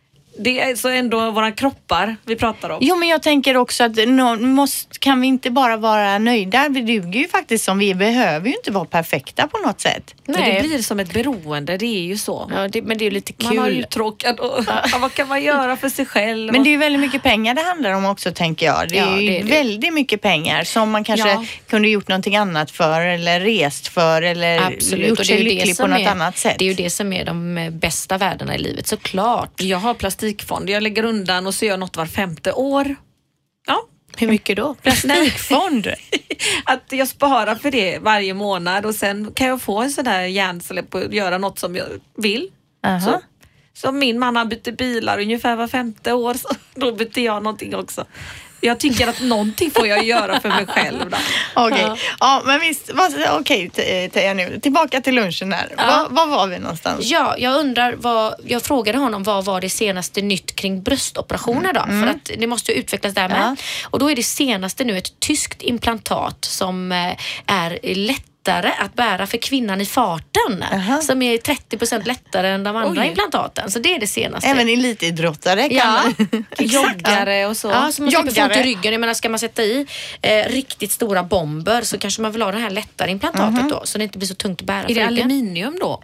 det är så ändå våra kroppar vi pratar om. Jo, men jag tänker också att någon måste, kan vi inte bara vara nöjda? Vi duger ju faktiskt som vi är. Behöver ju inte vara perfekta på något sätt. Men Nej. det blir som ett beroende, det är ju så. Ja, det, men det är ju lite kul. Man har ju tråkigt och ja, vad kan man göra för sig själv? Men det är ju väldigt mycket pengar det handlar om också, tänker jag. Det är Ja, ju det är det. väldigt mycket pengar som man kanske Ja. kunde gjort någonting annat för, eller rest för, eller Absolut, gjort och det är sig ju det lycklig på som något är, annat sätt. det är ju det som är de eh, bästa värdena i livet, såklart. Jag har plastikfond, jag lägger undan och så gör jag något var femte år. Ja, Hur mycket då? Plastikfond? Att jag sparar för det varje månad och sen kan jag få en sån där hjärnsläpp på att göra något som jag vill. Aha. Så, så min man har bytt bilar ungefär var femte år, så då byter jag någonting också. Jag tycker att någonting får jag göra för mig själv. Okej, okay. ja. ja men visst, okej okay, Teija nu. Tillbaka till lunchen här. Ja. Var, var var vi någonstans? Ja, jag undrar vad, jag frågade honom vad var det senaste nytt kring bröstoperationer då? Mm. För att det måste ju utvecklas där med. Ja. Och då är det senaste nu ett tyskt implantat som är lätt att bära för kvinnan i farten. Uh-huh. Som är trettio procent lättare än de andra Oj. implantaten. Så det är det senaste. Även elitidrottare kan ja. joggare och så. Ja, så man slipper få ont i ryggen. Jag menar, ska man sätta i eh, riktigt stora bomber så kanske man vill ha det här lättare implantatet uh-huh. då. Så det inte blir så tungt att bära. Är det aluminium då?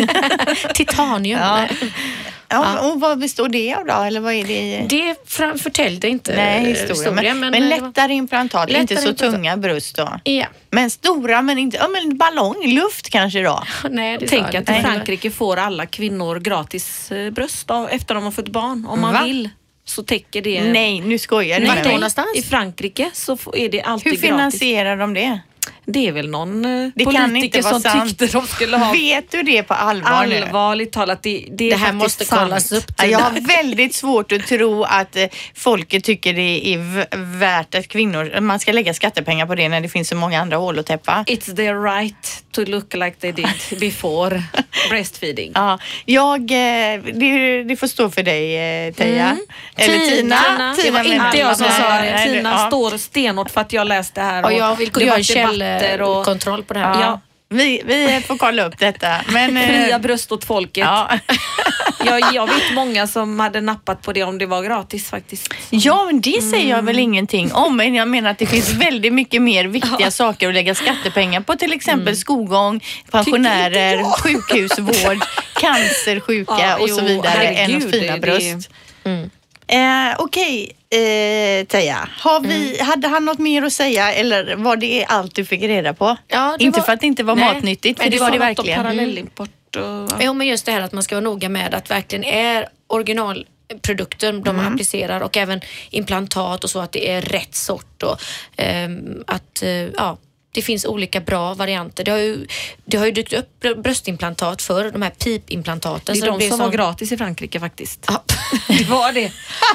Titanium. Ja. Ja, och vad består det av då? Eller vad är det i? Det förtällde inte Nej, historia. historia men, men, men lättare implantat, lättare inte så implantat. Tunga bröst då. Ja. Men stora, men inte, ja men ballong, luft kanske då. Nej, det Tänk att i Frankrike får alla kvinnor gratis bröst då, efter de har fått barn. Om man Va? vill så täcker det. Nej, nu skojar du med mig. I Frankrike så är det alltid gratis. Hur finansierar gratis. de det? Det är väl någon det politiker som sant. tyckte de skulle ha. Vet du det på allvar Allvarligt talat, det, det, är det här måste sant. kollas upp. Ja, jag har väldigt svårt att tro att eh, folket tycker det är v- värt att kvinnor, man ska lägga skattepengar på det när det finns så många andra hål att täppa. It's their right to look like they did before breastfeeding. Ja, jag, eh, det, det får stå för dig eh, Teija. Mm. Eller Tina. Tina. Tina, det var inte jag som sa det. Nej, Tina ja. står stenhårt för att jag läste det här. Och, och jag vill göra källkontroll kontroll på det här. Ja. Ja. Vi, vi får kolla upp detta. Men, fria bröst åt folket. Ja. jag, jag vet många som hade nappat på det om det var gratis faktiskt. Ja, men det säger jag väl ingenting om. Men jag menar att det finns väldigt mycket mer viktiga ja. saker att lägga skattepengar på. Till exempel mm. skolgång, pensionärer, sjukhusvård, cancersjuka ja, och jo, så vidare. Herregud, än fina bröst. Det... Mm. Eh, Okej, okay. eh, Teija. Har vi, mm. Hade han något mer att säga eller var det allt du fick reda på? Ja, inte var, för att det inte var nej, matnyttigt, för det, det var det verkligen. Parallellimport och, ja. Jo, men just det här att man ska vara noga med att verkligen är originalprodukter de mm. applicerar och även implantat och så att det är rätt sort och eh, att, eh, ja. Det finns olika bra varianter. Det har ju, det har ju dykt upp bröstimplantat för de här pipimplantaten. Det är så de det som som var gratis i Frankrike faktiskt. Ja. Det var det.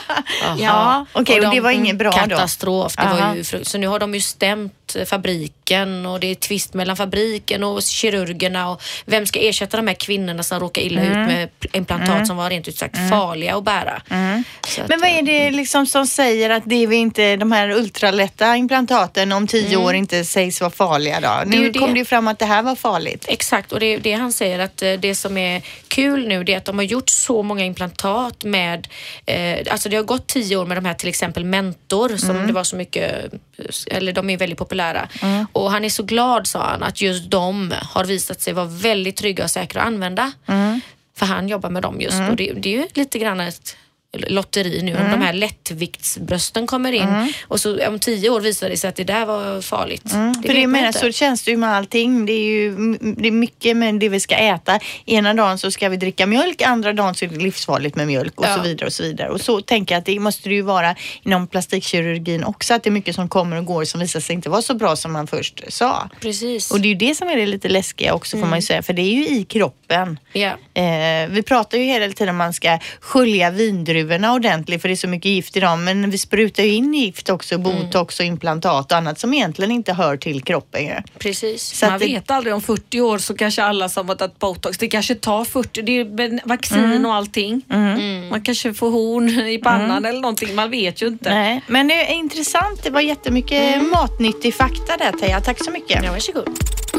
Ja, okej, okay, och, och det var inget bra katastrof. då. Det var ju, så nu har de ju stämt fabriken och det är tvist mellan fabriken och kirurgerna och vem ska ersätta de här kvinnorna som råkar illa mm. ut med implantat mm. som var rent ut sagt mm. farliga att bära. Mm. Att, men vad är det liksom som säger att det är inte de här ultralätta implantaten om tio mm. år inte sägs vara farliga då? Nu kom det ju fram att det här var farligt. Exakt, och det är det han säger att det som är kul nu det är att de har gjort så många implantat med, eh, alltså det har gått tio år med de här till exempel Mentor som mm. det var så mycket, eller de är väldigt populära. Mm. Och han är så glad, sa han, att just de har visat sig vara väldigt trygga och säkra att använda. Mm. För han jobbar med dem just mm. och det, det är ju lite grann ett lotteri nu. Mm. Om de här lättviktsbrösten kommer in mm. och så om tio år visar det sig att det där var farligt. Mm. Det För det menar, så känns det ju med allting. Det är ju det är mycket med det vi ska äta. Ena dagen så ska vi dricka mjölk, andra dagen så är det livsfarligt med mjölk och ja. så vidare och så vidare. Och så tänker jag att det måste det ju vara inom plastikkirurgin också, att det är mycket som kommer och går som visar sig inte vara så bra som man först sa. Precis. Och det är ju det som är det lite läskiga också mm. får man ju säga, för det är ju i kroppen. Ja. Eh, vi pratar ju hela tiden om man ska skölja vindruvorna ordentligt för det är så mycket gift i dem, men vi sprutar ju in gift också, botox och implantat och annat som egentligen inte hör till kroppen. Ja. Precis. Så man vet det... aldrig om fyrtio år så kanske alla som har tagit botox, det kanske tar fyrtio, det är vaccin mm. och allting. Mm. Mm. Man kanske får horn i pannan mm. eller någonting, man vet ju inte. Nej, men det är intressant, det var jättemycket mm. matnyttig fakta där, Teija. Tack så mycket. Ja, varsågod.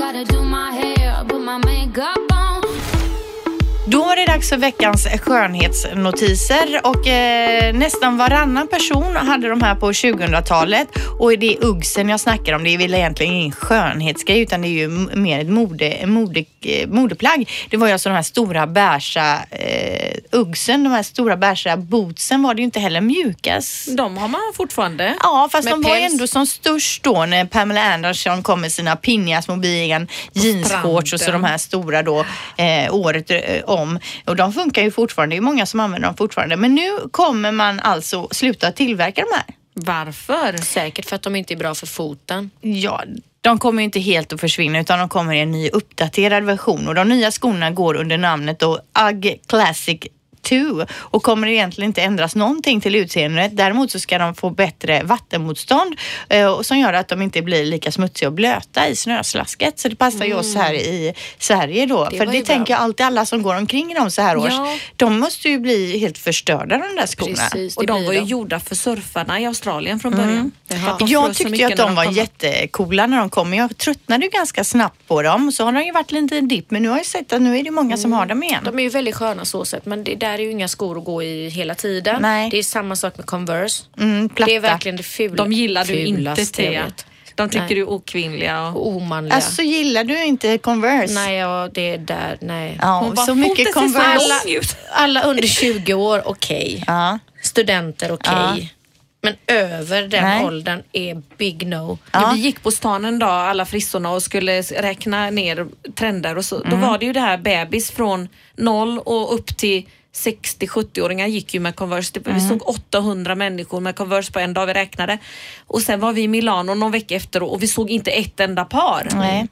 Då var det dags för veckans skönhetsnotiser och eh, nästan varannan person hade de här på tjugohundratalet och det är uggsen jag snackar om. Det är väl egentligen ingen skönhetsgrej utan det är ju m- mer ett mode, mode, eh, modeplagg. Det var ju alltså de här stora bärsa eh, uggsen, de här stora bärsa bootsen var det ju inte heller mjukast. De har man fortfarande. Ja, fast med de päls. var ändå som störst då när Pamela Anderson kom med sina pinniga små bigen jeansshorts och så de här stora då eh, året eh, om. Och de funkar ju fortfarande, det är många som använder dem fortfarande. Men nu kommer man alltså sluta tillverka de här. Varför? Säkert för att de inte är bra för foten. Ja, de kommer ju inte helt att försvinna utan de kommer i en ny uppdaterad version. Och de nya skorna går under namnet då Ugg Classic två och kommer egentligen inte ändras någonting till utseendet. Däremot så ska de få bättre vattenmotstånd eh, som gör att de inte blir lika smutsiga och blöta i snöslasket. Så det passar mm. ju oss här i Sverige då. Det För det tänker jag alltid alla som går omkring i dem så här års. Ja. De måste ju bli helt förstörda de där skorna. Precis, och de var ju de. gjorda för surfarna i Australien från början. Mm. Ja. Jag tyckte ju att de, de var jättecoola när de kom. Jag tröttnade ju ganska snabbt på dem. Så har de ju varit lite en dipp. Men nu har jag sett att nu är det många mm. som har dem igen. De är ju väldigt sköna så sätt. Men det där är ju inga skor att gå i hela tiden. Nej. Det är samma sak med Converse. Mm, det är verkligen det fula. De gillar du inte, Thea. De tycker nej. du är okvinnliga och omanliga. Alltså gillar du inte Converse? Nej, ja, det är där, nej. Ja, så mycket Converse. Alla, alla under tjugo år, okej. Okay. Ja. Studenter, okej. Okay. Ja. Men över den nej. åldern är big no. Ja. Vi gick på stan en dag, alla frissorna, och skulle räkna ner trender och så. Mm. Då var det ju det här bebis från noll och upp till sextio-sjuttio-åringar gick ju med Converse. Vi mm. såg åttahundra människor med Converse på en dag vi räknade. Och sen var vi i Milano någon vecka efter och vi såg inte ett enda par. Nej.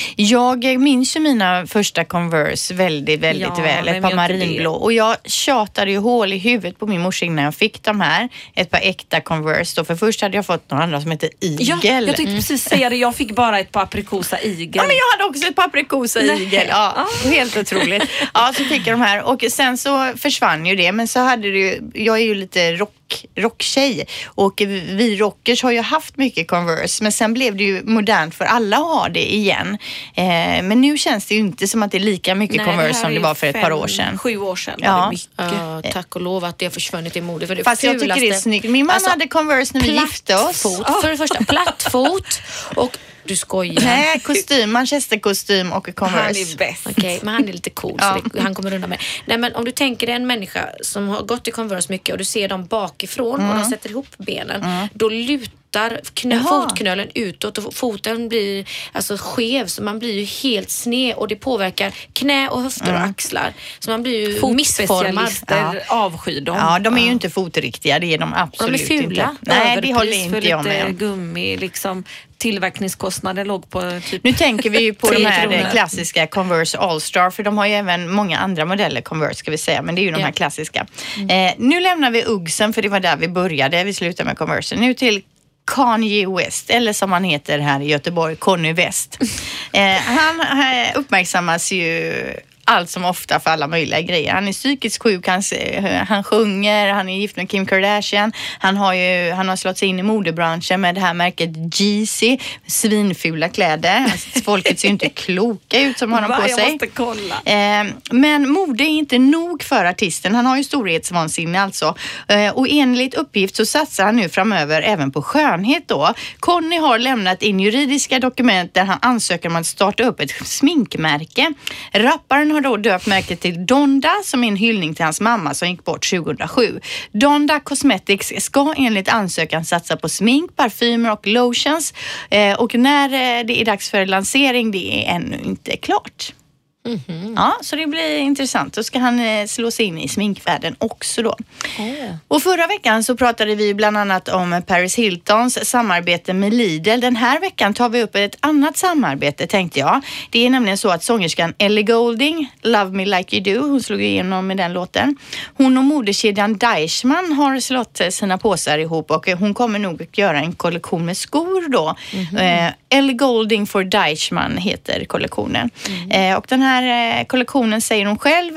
Jag minns ju mina första Converse väldigt, väldigt ja, väl. Ett par marinblå. Och jag tjatade ju hål i huvudet på min morsa innan jag fick de här. Ett par äkta Converse. Då. För först hade jag fått några andra som heter Igel. Ja, jag tänkte mm. precis säga det. Jag fick bara ett par aprikosa Igel. Ja, men jag hade också ett par aprikosa Igel. Ja, ah. Helt otroligt. Ja, så fick jag de här. Och sen så försvann ju det. Men så hade det ju, jag är ju lite rock rocktjej och vi rockers har ju haft mycket Converse, men sen blev det ju modernt för alla att ha det igen. Eh, men nu känns det ju inte som att det är lika mycket Nej, Converse som det var för ett fem, par år sedan. Sju år sedan ja. var det mycket. Ja, tack och lov att det har försvunnit i mode. För det Fast fulaste. Jag tycker det är snyggt. Min mamma alltså, hade Converse när vi gifte oss. Fot, för det första, plattfot och du skojar. Nej, kostym, manchesterkostym och Converse. Han är bäst. Okej, okay, men han är lite cool ja. så det, han kommer undan med. Nej, men om du tänker dig en människa som har gått i Converse mycket och du ser dem bakifrån mm. och de sätter ihop benen, mm. då lutar knö, fotknölen utåt och foten blir alltså skev, så man blir ju helt sned och det påverkar knä och höfter mm. och axlar. Så man blir ju missformad. Ja. Avskyr dem. Ja, de är ju inte fotriktiga, det är de absolut de är fula. Inte. Nej, det håller inte jag med om. Gummi, liksom tillverkningskostnader låg på typ... Nu tänker vi ju på de här kronor. Klassiska Converse All-Star, för de har ju även många andra modeller Converse ska vi säga, men det är ju de här ja. klassiska. Mm. Eh, nu lämnar vi Uggsen för det var där vi började, vi slutar med Converse. Nu till Kanye West, eller som han heter här i Göteborg, Conny West. Eh, han eh, uppmärksammas ju allt som ofta för alla möjliga grejer. Han är psykiskt sjuk, han, han sjunger, han är gift med Kim Kardashian. Han har ju han har slått sig in i modebranschen med det här märket Yeezy. Svinfula kläder. Alltså, folket ser ju inte kloka ut som har dem på sig. Jag måste kolla. Eh, men mode är inte nog för artisten. Han har ju storhetsvansinne alltså. Eh, och enligt uppgift så satsar han nu framöver även på skönhet då. Conny har lämnat in juridiska dokument där han ansöker om att starta upp ett sminkmärke. Rapparen har då döpt märket till Donda som är en hyllning till hans mamma som gick bort tjugohundrasju. Donda Cosmetics ska enligt ansökan satsa på smink, parfymer och lotions. Eh, och när det är dags för lansering, det är ännu inte klart. Mm-hmm. Ja, så det blir intressant. Då ska han eh, slå sig in i sminkvärlden också då. Oh. Och förra veckan så pratade vi bland annat om Paris Hiltons samarbete med Lidl. Den här veckan tar vi upp ett annat samarbete tänkte jag. Det är nämligen så att sångerskan Ellie Goulding, Love Me Like You Do, hon slog igenom med den låten. Hon och modekedjan Deichmann har slått sina påsar ihop och hon kommer nog att göra en kollektion med skor då. Mm-hmm. Eh, Ellie Goulding for Deichmann heter kollektionen. Mm. Eh, och den här Den här kollektionen, säger hon själv,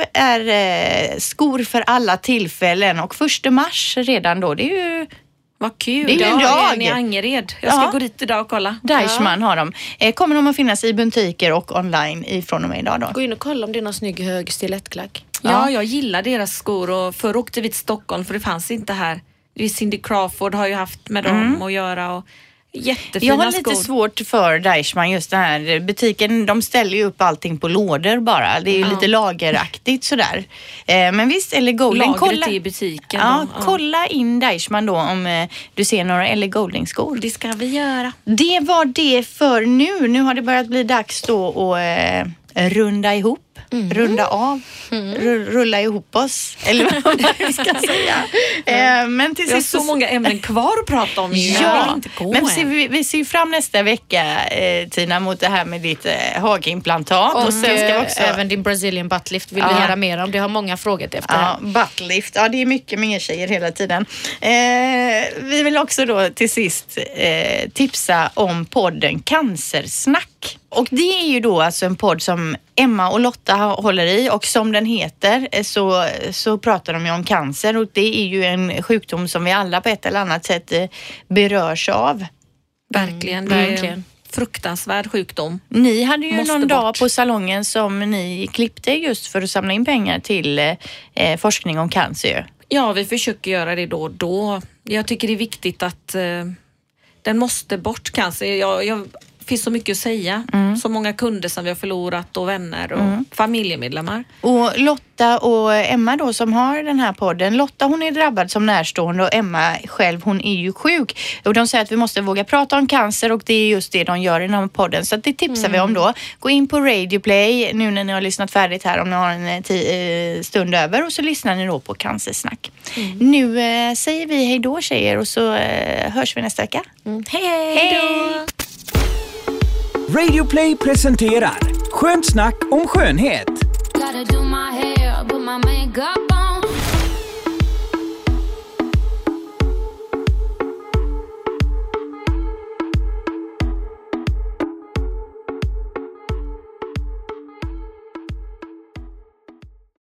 är skor för alla tillfällen och första mars redan då, det är ju... Vad kul, det är ju en dag. I Angered. Jag ska ja. gå dit idag och kolla. Deichmann ja. har de. Kommer de att finnas i butiker och online ifrån och med idag då? Gå in och kolla om det är någon snygg hög stilettklack. Ja, ja, jag gillar deras skor och förr åkte vi till Stockholm för det fanns inte här. Cindy Crawford har ju haft med dem mm. att göra och jättefina jag har lite skor. svårt för Deichmann just det här. Butiken, de ställer ju upp allting på lådor bara. Det är ju ja. lite lageraktigt sådär. Eh, men visst, Ellie Goulding. Lagret kolla, i butiken. Ja, ja, kolla in Deichmann då om eh, du ser några Ellie Goulding-skor. Det ska vi göra. Det var det för nu. Nu har det börjat bli dags då att eh, runda ihop mm. runda av, mm. rulla ihop oss, eller vad man ska säga. Eh, men till vi har sist så många ämnen kvar att prata om. Ja, inte men ser vi, vi ser ju fram nästa vecka, eh, Tina, mot det här med ditt eh, hagimplantat. Och, och sen ska vi också... även din Brazilian buttlift vill ja. vi höra mer om. Det har många frågat efter. Ja, buttlift. Ja, det är mycket mer tjejer hela tiden. Eh, vi vill också då till sist eh, tipsa om podden Cancersnack. Och det är ju då alltså en podd som Emma och Lotta håller i, och som den heter så, så pratar de ju om cancer, och det är ju en sjukdom som vi alla på ett eller annat sätt berörs av. Verkligen, det är verkligen fruktansvärd sjukdom. Ni hade ju Måste någon bort. dag på salongen som ni klippte just för att samla in pengar till eh, forskning om cancer. Ja, vi försöker göra det då och då. Jag tycker det är viktigt att eh, den måste bort, cancer. Jag, jag finns så mycket att säga. Mm. Så många kunder som vi har förlorat och vänner och mm. familjemedlemmar. Och Lotta och Emma då som har den här podden. Lotta, hon är drabbad som närstående, och Emma själv, hon är ju sjuk. Och de säger att vi måste våga prata om cancer, och det är just det de gör i den här podden. Så det tipsar mm. vi om då. Gå in på Radio Play nu när ni har lyssnat färdigt här, om ni har en t- stund över, och så lyssnar ni då på Cancersnack. Mm. Nu eh, säger vi hej då, tjejer, och så eh, hörs vi nästa vecka. Mm. Hej, hej då! Radio Play presenterar Skönt snack om skönhet. Gotta do my hair, put my makeup